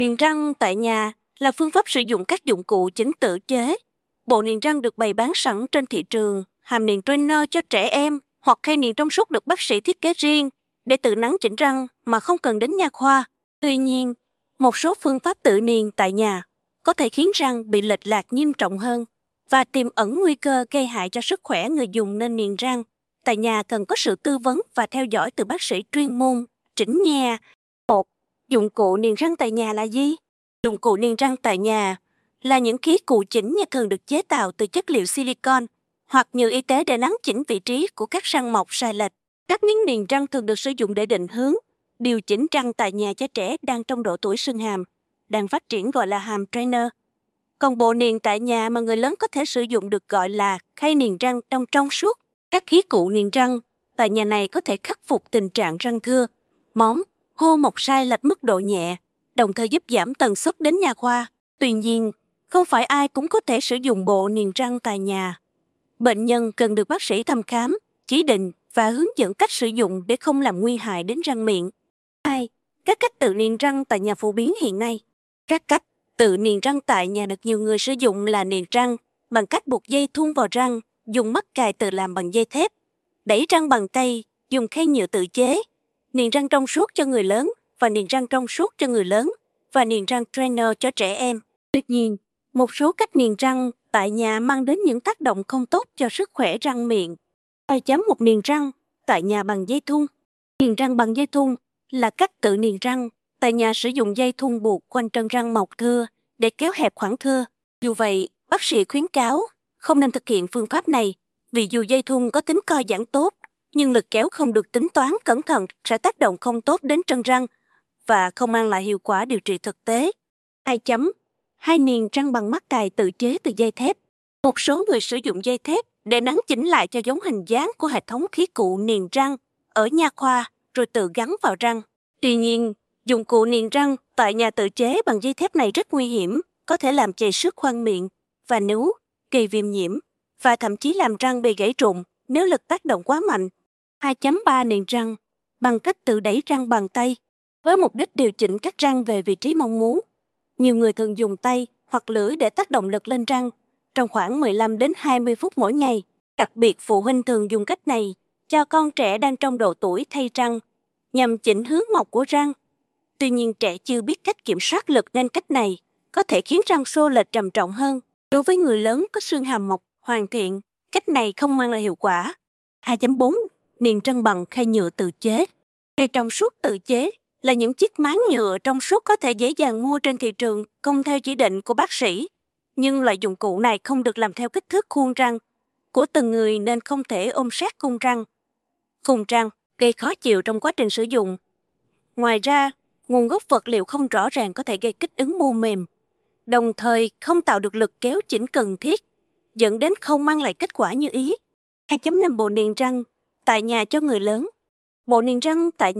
Niềng răng tại nhà là phương pháp sử dụng các dụng cụ chính tự chế. Bộ niềng răng được bày bán sẵn trên thị trường, hàm niềng trainer cho trẻ em hoặc khay niềng trong suốt được bác sĩ thiết kế riêng để tự nắn chỉnh răng mà không cần đến nha khoa. Tuy nhiên, một số phương pháp tự niềng tại nhà có thể khiến răng bị lệch lạc nghiêm trọng hơn và tiềm ẩn nguy cơ gây hại cho sức khỏe người dùng, nên niềng răng tại nhà cần có sự tư vấn và theo dõi từ bác sĩ chuyên môn. Chỉnh nha. 1. Dụng cụ niềng răng tại nhà là gì? Dụng cụ niềng răng tại nhà là những khí cụ chỉnh nha thường được chế tạo từ chất liệu silicon hoặc nhựa y tế để nắn chỉnh vị trí của các răng mọc sai lệch. Các miếng niềng răng thường được sử dụng để định hướng, điều chỉnh răng tại nhà cho trẻ đang trong độ tuổi sưng hàm, đang phát triển, gọi là hàm trainer. Còn bộ niềng tại nhà mà người lớn có thể sử dụng được gọi là khay niềng răng trong suốt. Các khí cụ niềng răng tại nhà này có thể khắc phục tình trạng răng thưa, móng, hô mọc sai lệch mức độ nhẹ, đồng thời giúp giảm tần suất đến nha khoa. Tuy nhiên, không phải ai cũng có thể sử dụng bộ niềng răng tại nhà. Bệnh nhân cần được bác sĩ thăm khám, chỉ định và hướng dẫn cách sử dụng để không làm nguy hại đến răng miệng. 2. Các cách tự niềng răng tại nhà phổ biến hiện nay. Các cách tự niềng răng tại nhà được nhiều người sử dụng là niềng răng bằng cách buộc dây thun vào răng, dùng mắc cài tự làm bằng dây thép, đẩy răng bằng tay, dùng khay nhựa tự chế, niềng răng trong suốt cho người lớn và niềng răng trong suốt cho người lớn, và niềng răng trainer cho trẻ em. Tuy nhiên, một số cách niềng răng tại nhà mang đến những tác động không tốt cho sức khỏe răng miệng. Một niềng răng tại nhà bằng dây thun. Niềng răng bằng dây thun là cách tự niềng răng tại nhà sử dụng dây thun buộc quanh chân răng mọc thưa để kéo hẹp khoảng thưa. Dù vậy, bác sĩ khuyến cáo không nên thực hiện phương pháp này vì dù dây thun có tính co giãn tốt, nhưng lực kéo không được tính toán cẩn thận sẽ tác động không tốt đến chân răng và không mang lại hiệu quả điều trị thực tế. 2. Hai niềng răng bằng mắc cài tự chế từ dây thép. Một số người sử dụng dây thép để nắn chỉnh lại cho giống hình dáng của hệ thống khí cụ niềng răng ở nha khoa rồi tự gắn vào răng. Tuy nhiên, dụng cụ niềng răng tại nhà tự chế bằng dây thép này rất nguy hiểm, có thể làm chảy xước khoang miệng và nướu, gây viêm nhiễm và thậm chí làm răng bị gãy rụng nếu lực tác động quá mạnh. 2.3 Niềng răng bằng cách tự đẩy răng bằng tay. Với mục đích điều chỉnh các răng về vị trí mong muốn, nhiều người thường dùng tay hoặc lưỡi để tác động lực lên răng trong khoảng 15 đến 20 phút mỗi ngày. Đặc biệt, phụ huynh thường dùng cách này cho con trẻ đang trong độ tuổi thay răng nhằm chỉnh hướng mọc của răng. Tuy nhiên, trẻ chưa biết cách kiểm soát lực nên cách này có thể khiến răng xô lệch trầm trọng hơn. Đối với người lớn có xương hàm mọc hoàn thiện, cách này không mang lại hiệu quả. 2.4 Niềng răng bằng khay nhựa tự chế. Khay trong suốt tự chế là những chiếc máng nhựa trong suốt có thể dễ dàng mua trên thị trường không theo chỉ định của bác sĩ. Nhưng loại dụng cụ này không được làm theo kích thước khuôn răng của từng người nên không thể ôm sát khung răng. Khung răng gây khó chịu trong quá trình sử dụng. Ngoài ra, nguồn gốc vật liệu không rõ ràng có thể gây kích ứng mô mềm, đồng thời không tạo được lực kéo chỉnh cần thiết, dẫn đến không mang lại kết quả như ý. 2.5 Bộ niềng răng tại nhà cho người lớn. Bộ niềng răng tại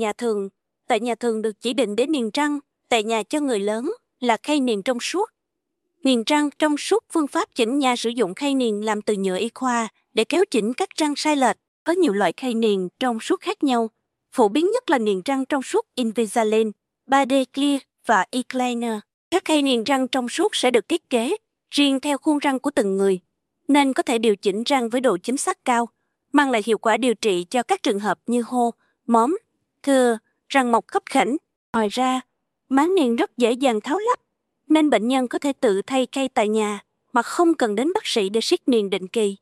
nhà thường được chỉ định để niềng răng tại nhà cho người lớn là khay niềng trong suốt. Niềng răng trong suốt phương pháp chỉnh nha sử dụng khay niềng làm từ nhựa y khoa để kéo chỉnh các răng sai lệch. Có nhiều loại khay niềng trong suốt khác nhau. Phổ biến nhất là niềng răng trong suốt Invisalign, 3D Clear và E-Cleaner. Các khay niềng răng trong suốt sẽ được thiết kế riêng theo khuôn răng của từng người, nên có thể điều chỉnh răng với độ chính xác cao, mang lại hiệu quả điều trị cho các trường hợp như hô, móm, thưa, răng mọc khấp khểnh. Ngoài ra, máng niềng rất dễ dàng tháo lắp, nên bệnh nhân có thể tự thay khay tại nhà mà không cần đến bác sĩ để siết niềng định kỳ.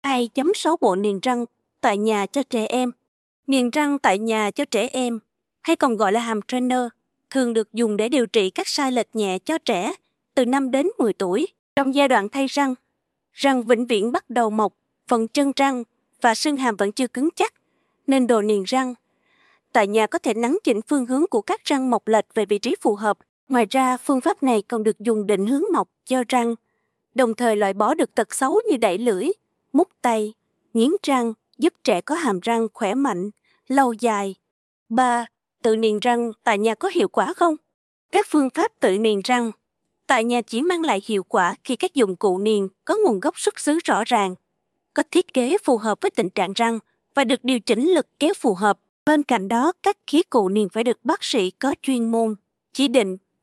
2.6 Bộ niềng răng tại nhà cho trẻ em. Niềng răng tại nhà cho trẻ em, hay còn gọi là hàm trainer, thường được dùng để điều trị các sai lệch nhẹ cho trẻ từ 5 đến 10 tuổi. Trong giai đoạn thay răng, răng vĩnh viễn bắt đầu mọc, phần chân răng và xương hàm vẫn chưa cứng chắc, nên đồ niềng răng tại nhà có thể nắn chỉnh phương hướng của các răng mọc lệch về vị trí phù hợp. Ngoài ra, phương pháp này còn được dùng định hướng mọc cho răng, đồng thời loại bỏ được tật xấu như đẩy lưỡi, mút tay, nghiến răng, giúp trẻ có hàm răng khỏe mạnh, lâu dài. 3. Tự niềng răng tại nhà có hiệu quả không? Các phương pháp tự niềng răng tại nhà chỉ mang lại hiệu quả khi các dụng cụ niềng có nguồn gốc xuất xứ rõ ràng, có thiết kế phù hợp với tình trạng răng và được điều chỉnh lực kéo phù hợp. Bên cạnh đó, các khí cụ niềng phải được bác sĩ có chuyên môn chỉ định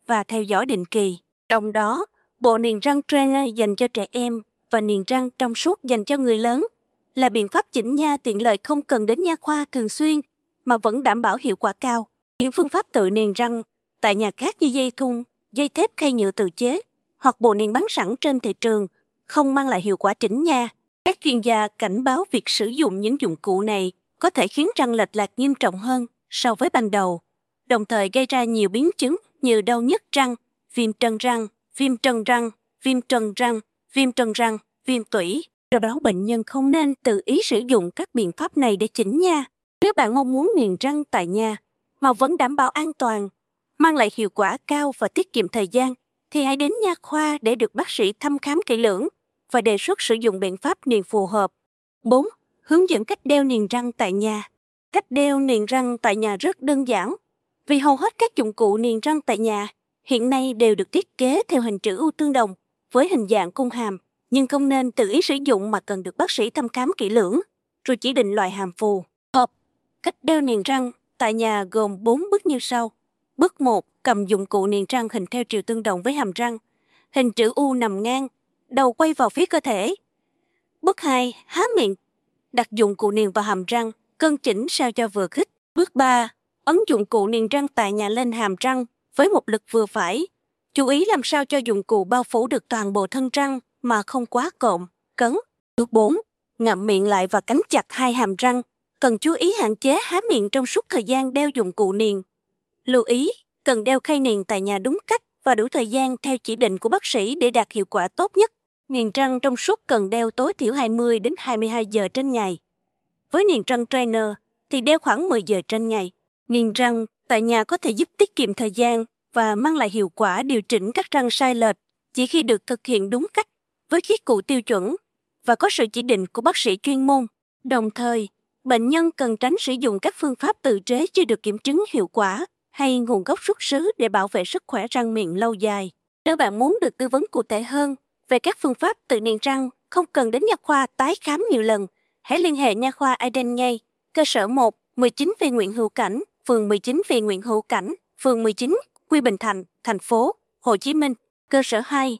và theo dõi định kỳ. Trong đó, bộ niềng răng trainer dành cho trẻ em và niềng răng trong suốt dành cho người lớn là biện pháp chỉnh nha tiện lợi không cần đến nha khoa thường xuyên mà vẫn đảm bảo hiệu quả cao. Những phương pháp tự niềng răng tại nhà khác như dây thun, dây thép khay nhựa tự chế hoặc bộ niềng bán sẵn trên thị trường không mang lại hiệu quả chỉnh nha. Các chuyên gia cảnh báo việc sử dụng những dụng cụ này có thể khiến răng lệch lạc nghiêm trọng hơn so với ban đầu, đồng thời gây ra nhiều biến chứng như đau nhức răng, viêm trân răng, viêm trân răng, viêm trân răng, viêm trân răng, viêm tủy. Do đó bệnh nhân không nên tự ý sử dụng các biện pháp này để chỉnh nha. Nếu bạn mong muốn niềng răng tại nhà mà vẫn đảm bảo an toàn, mang lại hiệu quả cao và tiết kiệm thời gian, thì hãy đến nha khoa để được bác sĩ thăm khám kỹ lưỡng và đề xuất sử dụng biện pháp niềng phù hợp. 4. Hướng dẫn cách đeo niềng răng tại nhà. Cách đeo niềng răng tại nhà rất đơn giản, vì hầu hết các dụng cụ niềng răng tại nhà hiện nay đều được thiết kế theo hình chữ U tương đồng với hình dạng cung hàm, nhưng không nên tự ý sử dụng mà cần được bác sĩ thăm khám kỹ lưỡng, rồi chỉ định loại hàm phù hợp. Cách đeo niềng răng tại nhà gồm 4 bước như sau. Bước 1. Cầm dụng cụ niềng răng hình theo chiều tương đồng với hàm răng. Hình chữ U nằm ngang, đầu quay vào phía cơ thể. Bước 2. Há miệng. Đặt dụng cụ niềng vào hàm răng, cân chỉnh sao cho vừa khít. Bước 3. Ấn dụng cụ niềng răng tại nhà lên hàm răng với một lực vừa phải. Chú ý làm sao cho dụng cụ bao phủ được toàn bộ thân răng mà không quá cộm, cấn. Bước 4. Ngậm miệng lại và cắn chặt hai hàm răng. Cần chú ý hạn chế há miệng trong suốt thời gian đeo dụng cụ niềng. Lưu ý, cần đeo khay niềng tại nhà đúng cách và đủ thời gian theo chỉ định của bác sĩ để đạt hiệu quả tốt nhất. Niềng răng trong suốt cần đeo tối thiểu 20 đến 22 giờ trên ngày. Với niềng răng trainer thì đeo khoảng 10 giờ trên ngày. Niềng răng tại nhà có thể giúp tiết kiệm thời gian và mang lại hiệu quả điều chỉnh các răng sai lệch chỉ khi được thực hiện đúng cách với khí cụ tiêu chuẩn và có sự chỉ định của bác sĩ chuyên môn. Đồng thời, bệnh nhân cần tránh sử dụng các phương pháp tự chế chưa được kiểm chứng hiệu quả hay nguồn gốc xuất xứ để bảo vệ sức khỏe răng miệng lâu dài. Nếu bạn muốn được tư vấn cụ thể hơn về các phương pháp tự niềng răng không cần đến nha khoa tái khám nhiều lần, hãy liên hệ nha khoa Eden ngay, cơ sở 1, 19 Lê Nguyễn Hữu Cảnh, phường 19 Lê Nguyễn Hữu Cảnh, phường 19, Quy Bình Thạnh, thành phố Hồ Chí Minh, cơ sở 2,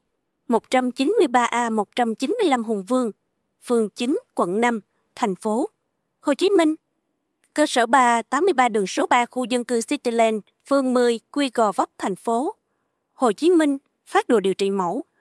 193A 195 Hùng Vương, phường 9, quận 5, thành phố Hồ Chí Minh, cơ sở 3, 83 đường số 3 khu dân cư Cityland, phường 10, Quy Gò Vấp, thành phố Hồ Chí Minh, phác đồ điều trị mẫu